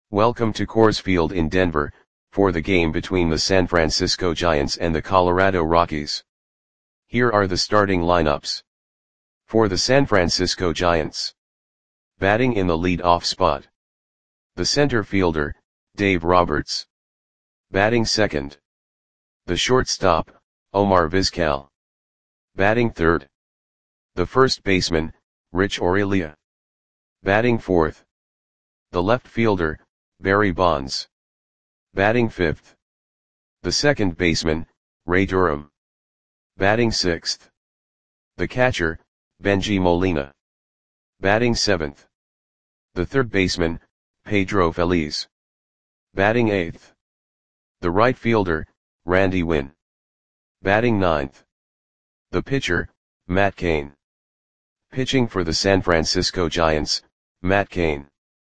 Welcome to Coors Field in Denver, for the game between the San Francisco Giants and the Colorado Rockies. Here are the starting lineups. For the San Francisco Giants. Batting in the lead-off spot. The center fielder, Dave Roberts. Batting second. The shortstop, Omar Vizquel. Batting third. The first baseman, Rich Aurilia. Batting fourth. The left fielder, Barry Bonds. Batting fifth. The second baseman, Ray Durham. Batting sixth. The catcher, Bengie Molina. Batting seventh. The third baseman, Pedro Feliz. Batting eighth. The right fielder, Randy Winn. Batting ninth. The pitcher, Matt Cain. Pitching for the San Francisco Giants, Matt Cain.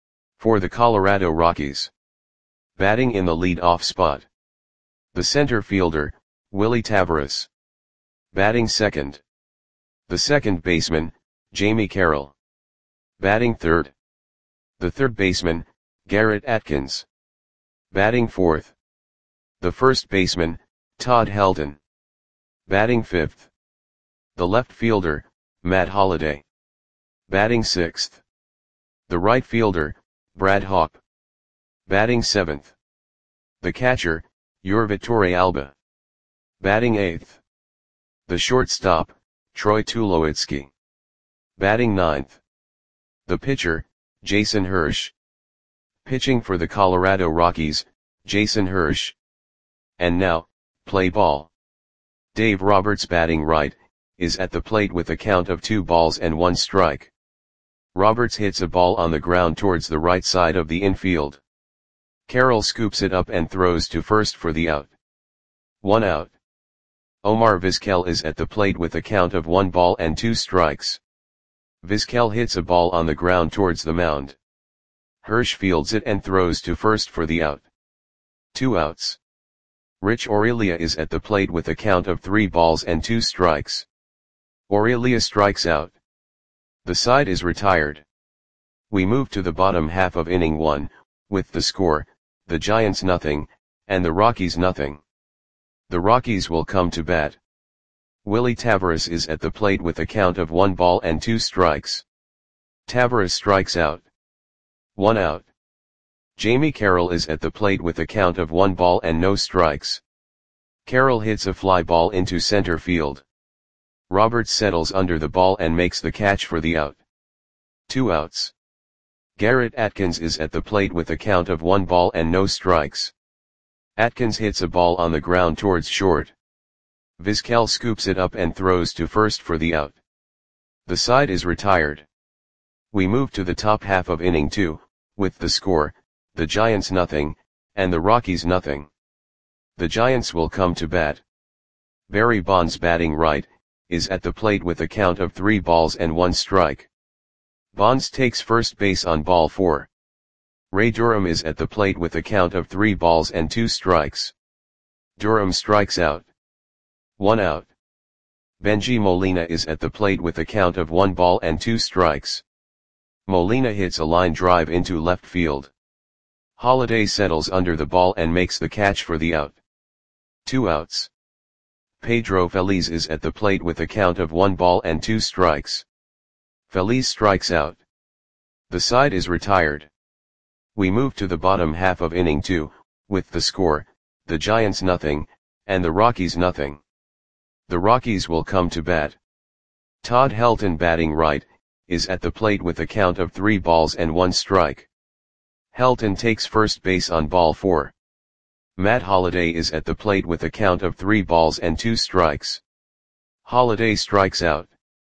For the Colorado Rockies. Batting in the lead-off spot. The center fielder, Willie Taveras. Batting second. The second baseman, Jamie Carroll. Batting third. The third baseman, Garrett Atkins. Batting fourth. The first baseman, Todd Helton. Batting fifth. The left fielder, Matt Holliday. Batting sixth. The right fielder, Brad Hawpe. Batting seventh. The catcher, Yurvatore Alba. Batting eighth. The shortstop, Troy Tulowitzki. Batting ninth. The pitcher, Jason Hirsch. Pitching for the Colorado Rockies, Jason Hirsch. And now, play ball. Dave Roberts batting right, is at the plate with a count of 2 balls and 1 strike. Roberts hits a ball on the ground towards the right side of the infield. Carroll scoops it up and throws to first for the out. 1 out. Omar Vizquel is at the plate with a count of 1 ball and 2 strikes. Vizquel hits a ball on the ground towards the mound. Hirsch fields it and throws to first for the out. 2 outs. Rich Aurilia is at the plate with a count of 3 balls and 2 strikes. Aurilia strikes out. The side is retired. We move to the bottom half of inning 1, with the score, the Giants nothing, and the Rockies nothing. The Rockies will come to bat. Willie Taveras is at the plate with a count of 1 ball and 2 strikes. Taveras strikes out. 1 out. Jamie Carroll is at the plate with a count of 1 ball and no strikes. Carroll hits a fly ball into center field. Roberts settles under the ball and makes the catch for the out. 2 outs. Garrett Atkins is at the plate with a count of 1 ball and no strikes. Atkins hits a ball on the ground towards short. Vizquel scoops it up and throws to first for the out. The side is retired. We move to the top half of inning 2, with the score, the Giants nothing, and the Rockies nothing. The Giants will come to bat. Barry Bonds batting right, is at the plate with a count of 3 balls and 1 strike. Bonds takes first base on ball 4. Ray Durham is at the plate with a count of 3 balls and 2 strikes. Durham strikes out. 1 out. Bengie Molina is at the plate with a count of 1 ball and 2 strikes. Molina hits a line drive into left field. Holliday settles under the ball and makes the catch for the out. 2 outs. Pedro Feliz is at the plate with a count of 1 ball and 2 strikes. Feliz strikes out. The side is retired. We move to the bottom half of inning 2, with the score, the Giants nothing, and the Rockies nothing. The Rockies will come to bat. Todd Helton batting right, is at the plate with a count of 3 balls and 1 strike. Helton takes first base on ball 4. Matt Holliday is at the plate with a count of 3 balls and 2 strikes. Holliday strikes out.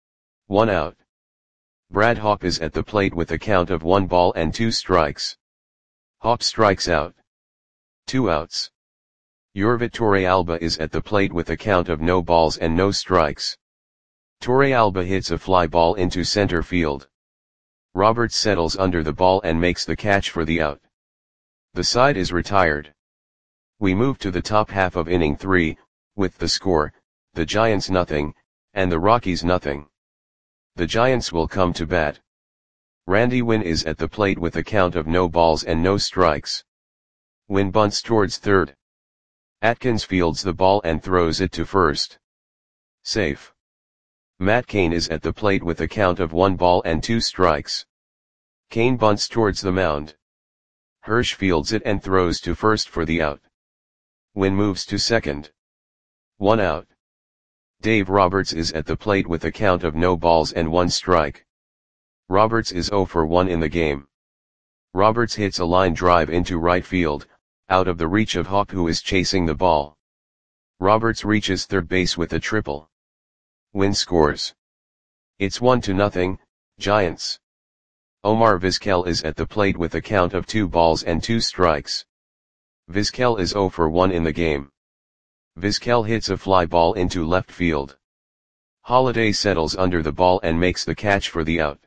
1 out. Brad Hawpe is at the plate with a count of 1 ball and 2 strikes. Hawpe strikes out. 2 outs. Yurvatore Alba is at the plate with a count of no balls and no strikes. Torre Alba hits a fly ball into center field. Roberts settles under the ball and makes the catch for the out. The side is retired. We move to the top half of inning 3, with the score, the Giants nothing, and the Rockies nothing. The Giants will come to bat. Randy Winn is at the plate with a count of no balls and no strikes. Winn bunts towards third. Atkins fields the ball and throws it to first. Safe. Matt Cain is at the plate with a count of 1 ball and 2 strikes. Cain bunts towards the mound. Hirsch fields it and throws to first for the out. Winn moves to second. 1 out. Dave Roberts is at the plate with a count of no balls and 1 strike. Roberts is 0 for 1 in the game. Roberts hits a line drive into right field, out of the reach of Hawk, who is chasing the ball. Roberts reaches third base with a triple. Winn scores. It's 1-0, Giants. Omar Vizquel is at the plate with a count of 2 balls and 2 strikes. Vizquel is 0 for 1 in the game. Vizquel hits a fly ball into left field. Holiday settles under the ball and makes the catch for the out.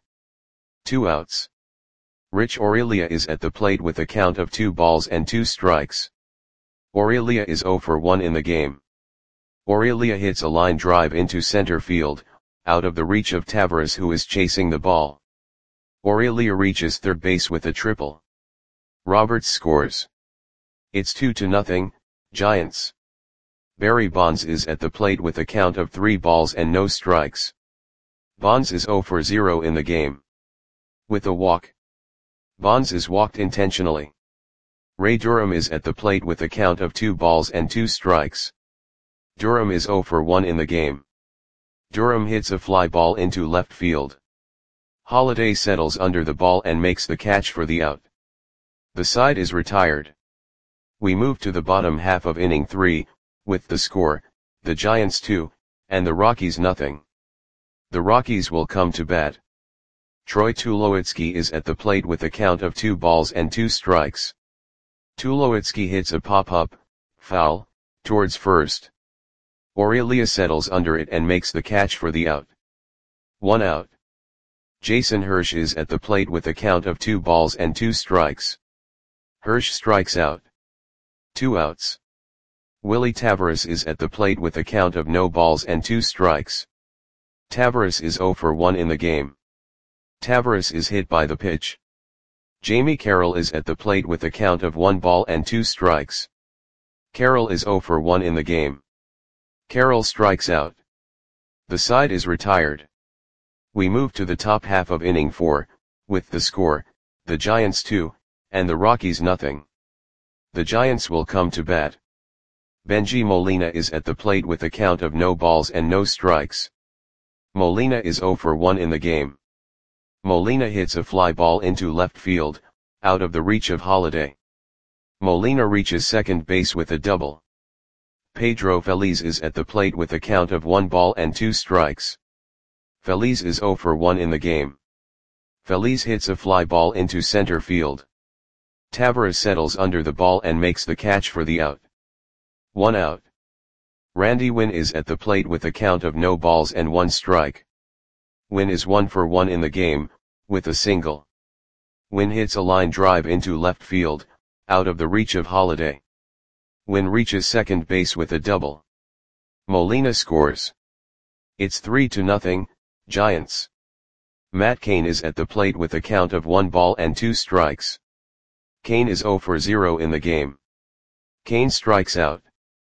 2 outs. Rich Aurelia is at the plate with a count of 2 balls and 2 strikes. Aurelia is 0 for 1 in the game. Aurelia hits a line drive into center field, out of the reach of Tavares, who is chasing the ball. Aurelia reaches third base with a triple. Roberts scores. It's 2-0, Giants. Barry Bonds is at the plate with a count of 3 balls and no strikes. Bonds is 0 for 0 in the game. With a walk. Bonds is walked intentionally. Ray Durham is at the plate with a count of 2 balls and 2 strikes. Durham is 0 for 1 in the game. Durham hits a fly ball into left field. Holiday settles under the ball and makes the catch for the out. The side is retired. We move to the bottom half of inning 3, with the score, the Giants 2, and the Rockies 0. The Rockies will come to bat. Troy Tulowitzki is at the plate with a count of 2 balls and 2 strikes. Tulowitzki hits a pop-up, foul, towards first. Aurelia settles under it and makes the catch for the out. 1 out. Jason Hirsch is at the plate with a count of 2 balls and 2 strikes. Hirsch strikes out. 2 outs. Willie Tavares is at the plate with a count of no balls and 2 strikes. Tavares is 0 for 1 in the game. Tavares is hit by the pitch. Jamie Carroll is at the plate with a count of 1 ball and 2 strikes. Carroll is 0 for 1 in the game. Carroll strikes out. The side is retired. We move to the top half of inning 4, with the score, the Giants 2, and the Rockies 0. The Giants will come to bat. Benji Molina is at the plate with a count of no balls and no strikes. Molina is 0 for 1 in the game. Molina hits a fly ball into left field, out of the reach of Holiday. Molina reaches second base with a double. Pedro Feliz is at the plate with a count of 1 ball and 2 strikes. Feliz is 0 for 1 in the game. Feliz hits a fly ball into center field. Tavares settles under the ball and makes the catch for the out. 1 out. Randy Winn is at the plate with a count of no balls and 1 strike. Winn is 1 for 1 in the game, with a single. Winn hits a line drive into left field, out of the reach of Holiday. Winn reaches second base with a double. Molina scores. It's 3-0, Giants. Matt Cain is at the plate with a count of 1 ball and 2 strikes. Cain is 0 for 0 in the game. Cain strikes out.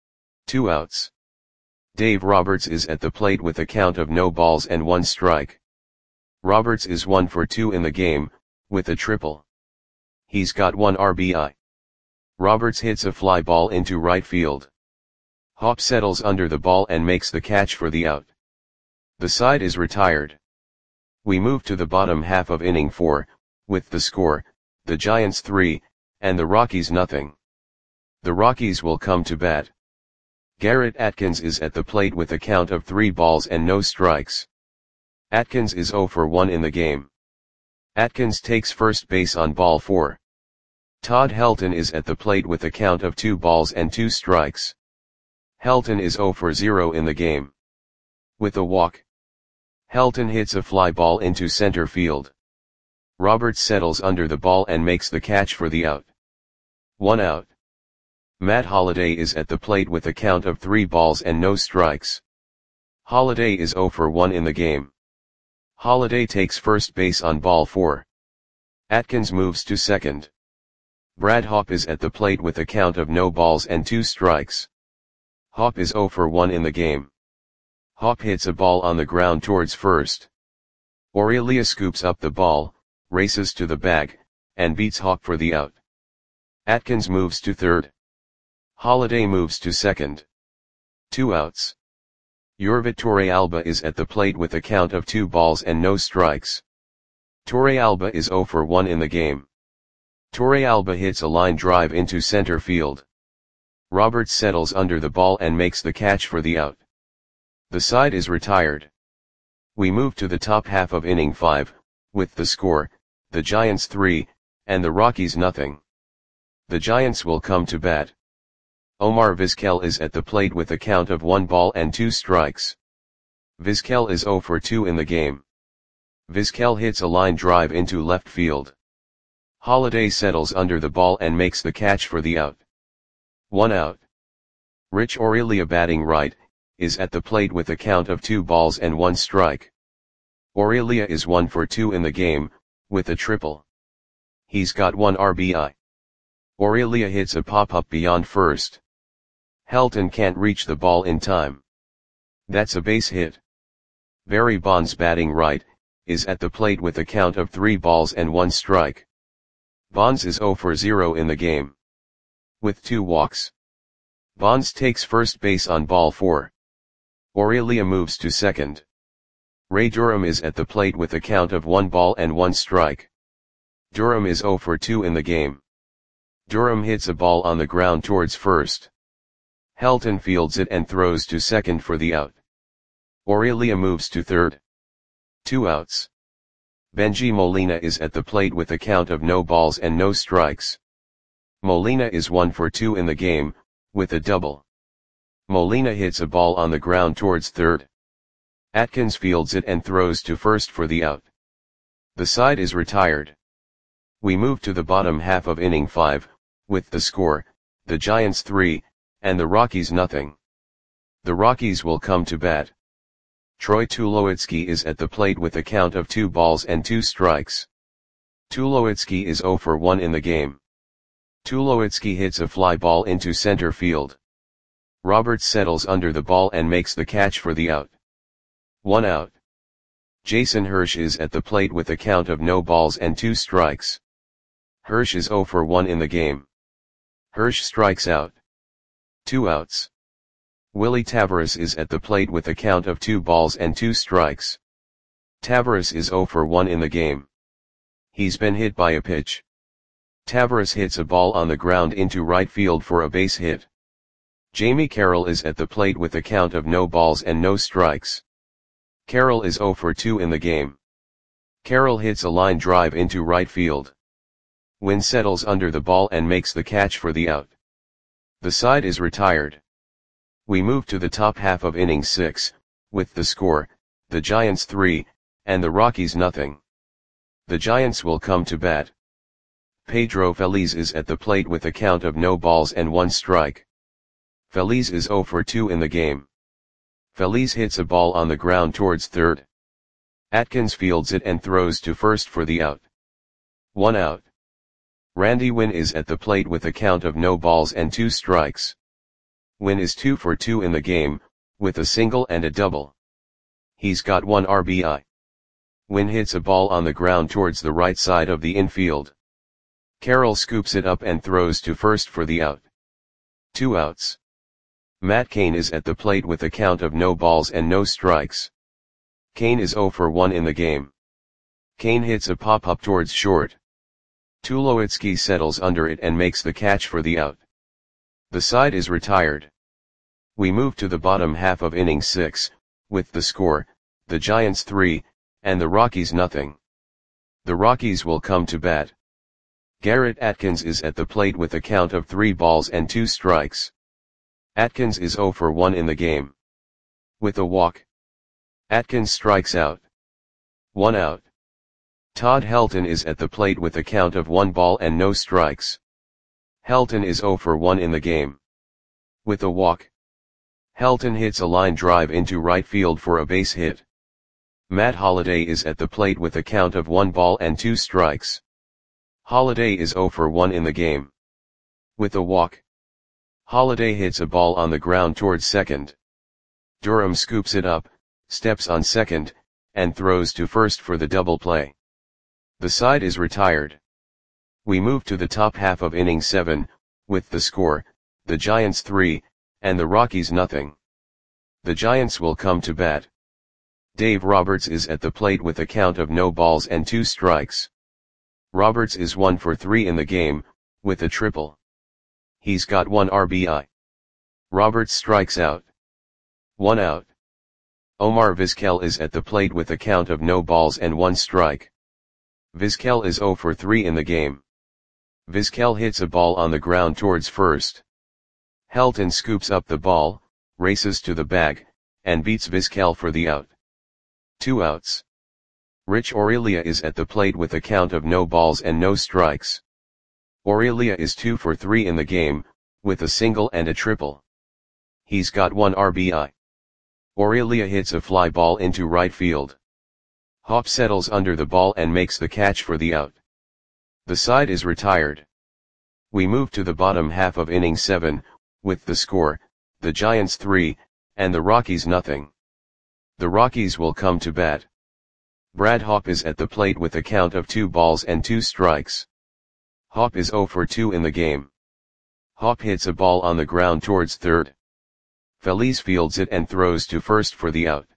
2 outs. Dave Roberts is at the plate with a count of no balls and 1 strike. Roberts is 1 for 2 in the game, with a triple. He's got 1 RBI. Roberts hits a fly ball into right field. Hawk settles under the ball and makes the catch for the out. The side is retired. We move to the bottom half of inning 4, with the score, the Giants 3, and the Rockies 0. The Rockies will come to bat. Garrett Atkins is at the plate with a count of 3 balls and no strikes. Atkins is 0 for 1 in the game. Atkins takes first base on ball 4. Todd Helton is at the plate with a count of 2 balls and 2 strikes. Helton is 0 for 0 in the game. With a walk. Helton hits a fly ball into center field. Roberts settles under the ball and makes the catch for the out. 1 out. Matt Holiday is at the plate with a count of 3 balls and no strikes. Holiday is 0 for 1 in the game. Holiday takes first base on ball 4. Atkins moves to second. Brad Hawpe is at the plate with a count of no balls and 2 strikes. Hawpe is 0 for 1 in the game. Hawpe hits a ball on the ground towards first. Aurelia scoops up the ball, races to the bag, and beats Hawpe for the out. Atkins moves to third. Holliday moves to second. 2 outs. Yorvit Torrealba is at the plate with a count of 2 balls and no strikes. Torrealba is 0 for 1 in the game. Torrealba hits a line drive into center field. Roberts settles under the ball and makes the catch for the out. The side is retired. We move to the top half of inning 5, with the score, the Giants 3, and the Rockies nothing. The Giants will come to bat. Omar Vizquel is at the plate with a count of 1 ball and 2 strikes. Vizquel is 0 for 2 in the game. Vizquel hits a line drive into left field. Holliday settles under the ball and makes the catch for the out. 1 out. Rich Aurelia batting right, is at the plate with a count of 2 balls and 1 strike. Aurelia is 1 for 2 in the game, with a triple. He's got 1 RBI. Aurelia hits a pop-up beyond first. Helton can't reach the ball in time. That's a base hit. Barry Bonds batting right, is at the plate with a count of 3 balls and 1 strike. Bonds is 0 for 0 in the game. With 2 walks. Bonds takes first base on ball 4. Aurelia moves to second. Ray Durham is at the plate with a count of 1 ball and 1 strike. Durham is 0 for 2 in the game. Durham hits a ball on the ground towards first. Helton fields it and throws to second for the out. Aurelia moves to third. 2 outs. Benji Molina is at the plate with a count of no balls and no strikes. Molina is 1 for 2 in the game, with a double. Molina hits a ball on the ground towards third. Atkins fields it and throws to first for the out. The side is retired. We move to the bottom half of inning 5, with the score, the Giants 3, and the Rockies nothing. The Rockies will come to bat. Troy Tulowitzki is at the plate with a count of 2 balls and 2 strikes. Tulowitzki is 0 for 1 in the game. Tulowitzki hits a fly ball into center field. Roberts settles under the ball and makes the catch for the out. 1 out. Jason Hirsch is at the plate with a count of no balls and 2 strikes. Hirsch is 0 for 1 in the game. Hirsch strikes out. 2 outs. Willie Taveras is at the plate with a count of 2 balls and 2 strikes. Taveras is 0 for 1 in the game. He's been hit by a pitch. Taveras hits a ball on the ground into right field for a base hit. Jamie Carroll is at the plate with a count of no balls and no strikes. Carroll is 0 for 2 in the game. Carroll hits a line drive into right field. Wynn settles under the ball and makes the catch for the out. The side is retired. We move to the top half of inning 6, with the score, the Giants 3, and the Rockies nothing. The Giants will come to bat. Pedro Feliz is at the plate with a count of no balls and 1 strike. Feliz is 0 for 2 in the game. Feliz hits a ball on the ground towards third. Atkins fields it and throws to first for the out. 1 out. Randy Wynn is at the plate with a count of no balls and 2 strikes. Wynn is 2 for 2 in the game, with a single and a double. He's got 1 RBI. Wynn hits a ball on the ground towards the right side of the infield. Carroll scoops it up and throws to first for the out. 2 outs. Matt Cain is at the plate with a count of no balls and no strikes. Cain is 0 for 1 in the game. Cain hits a pop-up towards short. Tulowitzki settles under it and makes the catch for the out. The side is retired. We move to the bottom half of inning 6, with the score, the Giants 3, and the Rockies nothing. The Rockies will come to bat. Garrett Atkins is at the plate with a count of 3 balls and 2 strikes. Atkins is 0 for 1 in the game. With a walk. Atkins strikes out. 1 out. Todd Helton is at the plate with a count of 1 ball and no strikes. Helton is 0 for 1 in the game. With a walk. Helton hits a line drive into right field for a base hit. Matt Holliday is at the plate with a count of 1 ball and 2 strikes. Holiday is 0 for 1 in the game. With a walk, Holiday hits a ball on the ground towards second. Durham scoops it up, steps on second, and throws to first for the double play. The side is retired. We move to the top half of inning 7, with the score, the Giants 3, and the Rockies nothing. The Giants will come to bat. Dave Roberts is at the plate with a count of no balls and 2 strikes. Roberts is 1 for 3 in the game, with a triple. He's got 1 RBI. Roberts strikes out. 1 out. Omar Vizquel is at the plate with a count of no balls and 1 strike. Vizquel is 0 for 3 in the game. Vizquel hits a ball on the ground towards first. Helton scoops up the ball, races to the bag, and beats Vizquel for the out. 2 outs. Rich Aurelia is at the plate with a count of no balls and no strikes. Aurelia is 2 for 3 in the game, with a single and a triple. He's got 1 RBI. Aurelia hits a fly ball into right field. Hop settles under the ball and makes the catch for the out. The side is retired. We move to the bottom half of inning 7, with the score, the Giants 3, and the Rockies nothing. The Rockies will come to bat. Brad Hop is at the plate with a count of 2 balls and 2 strikes. Hop is 0 for 2 in the game. Hop hits a ball on the ground towards third. Feliz fields it and throws to first for the out.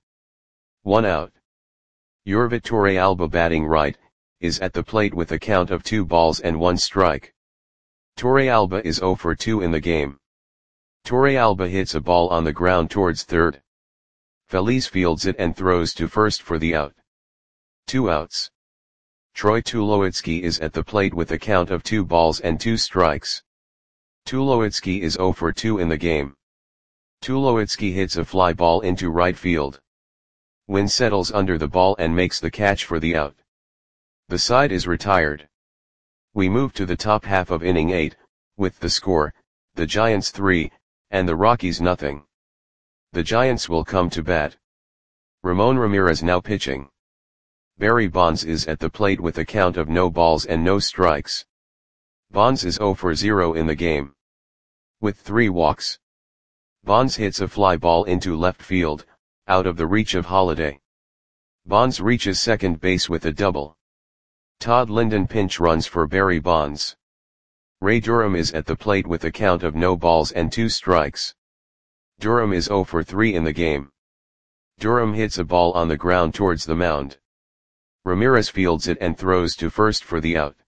1 out. Yorvit Torrealba batting right, is at the plate with a count of 2 balls and 1 strike. Torrealba is 0 for 2 in the game. Torrealba hits a ball on the ground towards third. Feliz fields it and throws to first for the out. 2 outs. Troy Tulowitzki is at the plate with a count of 2 balls and 2 strikes. Tulowitzki is 0 for 2 in the game. Tulowitzki hits a fly ball into right field. Wynn settles under the ball and makes the catch for the out. The side is retired. We move to the top half of inning 8, with the score, the Giants 3, and the Rockies nothing. The Giants will come to bat. Ramon Ramirez now pitching. Barry Bonds is at the plate with a count of no balls and no strikes. Bonds is 0 for 0 in the game. With 3 walks. Bonds hits a fly ball into left field, out of the reach of Holiday. Bonds reaches second base with a double. Todd Linden pinch runs for Barry Bonds. Ray Durham is at the plate with a count of no balls and 2 strikes. Durham is 0 for 3 in the game. Durham hits a ball on the ground towards the mound. Ramirez fields it and throws to first for the out.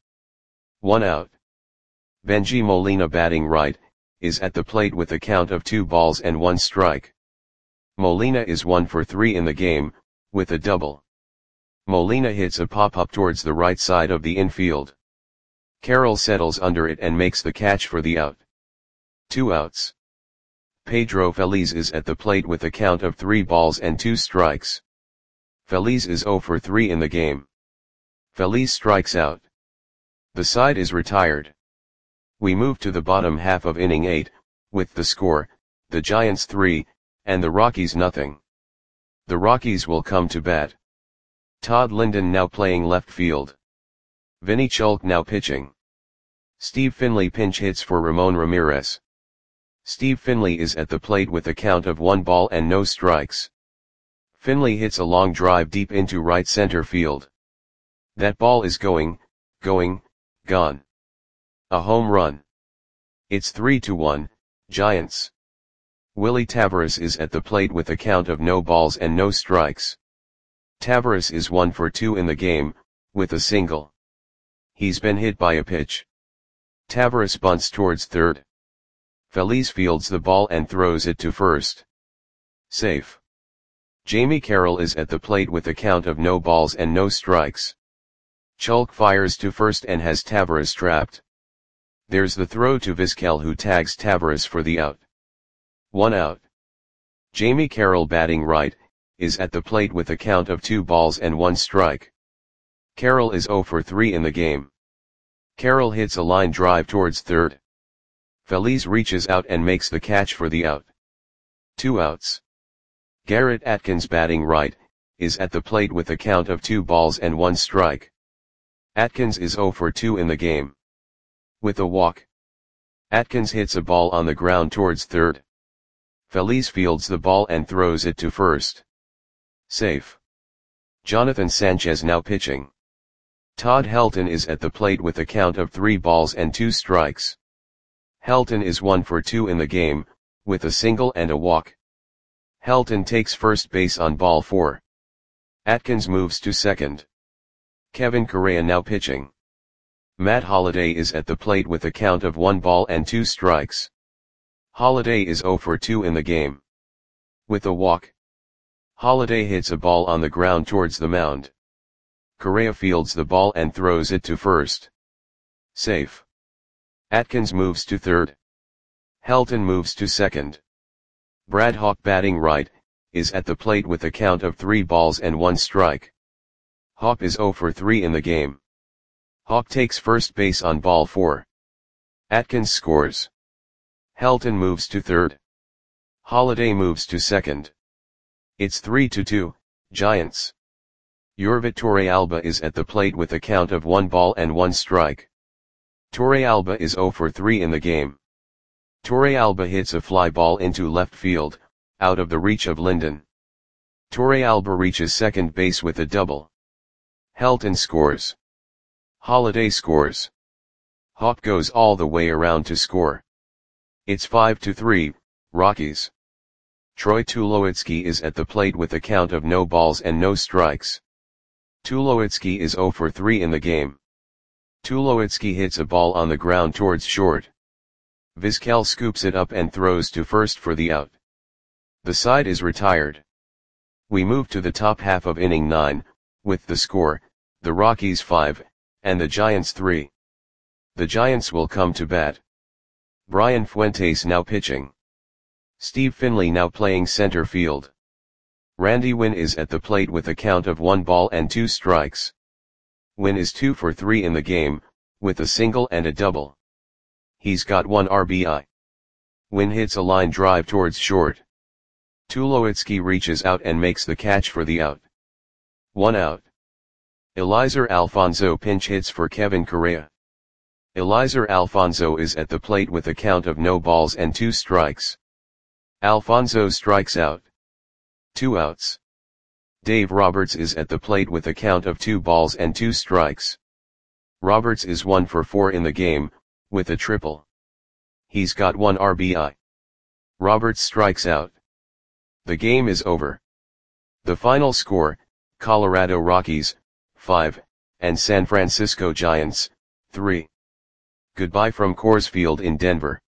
1 out. Benji Molina batting right, is at the plate with a count of 2 balls and 1 strike. Molina is 1 for 3 in the game, with a double. Molina hits a pop-up towards the right side of the infield. Carroll settles under it and makes the catch for the out. 2 outs. Pedro Feliz is at the plate with a count of 3 balls and 2 strikes. Feliz is 0 for 3 in the game. Feliz strikes out. The side is retired. We move to the bottom half of inning 8, with the score, the Giants 3, and the Rockies nothing. The Rockies will come to bat. Todd Linden now playing left field. Vinny Chulk now pitching. Steve Finley pinch hits for Ramon Ramirez. Steve Finley is at the plate with a count of 1 ball and no strikes. Finley hits a long drive deep into right center field. That ball is gone. A home run. It's 3-1, Giants. Willie Taveras is at the plate with a count of no balls and no strikes. Taveras is 1 for 2 in the game, with a single. He's been hit by a pitch. Taveras bunts towards third. Feliz fields the ball and throws it to first. Safe. Jamie Carroll is at the plate with a count of no balls and no strikes. Chulk fires to first and has Taveras trapped. There's the throw to Vizquel, who tags Taveras for the out. 1 out. Jamie Carroll batting right, is at the plate with a count of 2 balls and 1 strike. Carroll is 0 for 3 in the game. Carroll hits a line drive towards third. Feliz reaches out and makes the catch for the out. 2 outs. Garrett Atkins batting right, is at the plate with a count of 2 balls and 1 strike. Atkins is 0 for 2 in the game. With a walk. Atkins hits a ball on the ground towards third. Feliz fields the ball and throws it to first. Safe. Jonathan Sanchez now pitching. Todd Helton is at the plate with a count of 3 balls and 2 strikes. Helton is 1 for 2 in the game, with a single and a walk. Helton takes first base on ball 4. Atkins moves to second. Kevin Correa now pitching. Matt Holliday is at the plate with a count of 1 ball and 2 strikes. Holliday is 0 for 2 in the game. With a walk. Holliday hits a ball on the ground towards the mound. Correa fields the ball and throws it to first. Safe. Atkins moves to third. Helton moves to second. Brad Hawk batting right, is at the plate with a count of 3 balls and 1 strike. Hawk is 0 for 3 in the game. Hawk takes first base on ball 4. Atkins scores. Helton moves to third. Holliday moves to second. It's 3-2, Giants. Yorvit Torrealba is at the plate with a count of 1 ball and 1 strike. Torrealba is 0 for 3 in the game. Torrealba hits a fly ball into left field, out of the reach of Linden. Torrealba reaches second base with a double. Helton scores. Holliday scores. Hawk goes all the way around to score. It's 5-3, Rockies. Troy Tulowitzki is at the plate with a count of no balls and no strikes. Tulowitzki is 0 for 3 in the game. Tulowitzki hits a ball on the ground towards short. Vizquel scoops it up and throws to first for the out. The side is retired. We move to the top half of inning 9, with the score, the Rockies 5, and the Giants 3. The Giants will come to bat. Brian Fuentes now pitching. Steve Finley now playing center field. Randy Winn is at the plate with a count of 1 ball and 2 strikes. Winn is 2 for 3 in the game, with a single and a double. He's got 1 RBI. Winn hits a line drive towards short. Tulowitzki reaches out and makes the catch for the out. 1 out. Eliezer Alfonso pinch hits for Kevin Correa. Eliezer Alfonso is at the plate with a count of no balls and 2 strikes. Alfonso strikes out. 2 outs. Dave Roberts is at the plate with a count of 2 balls and 2 strikes. Roberts is 1 for 4 in the game, with a triple. He's got 1 RBI. Roberts strikes out. The game is over. The final score, Colorado Rockies, 5, and San Francisco Giants, 3. Goodbye from Coors Field in Denver.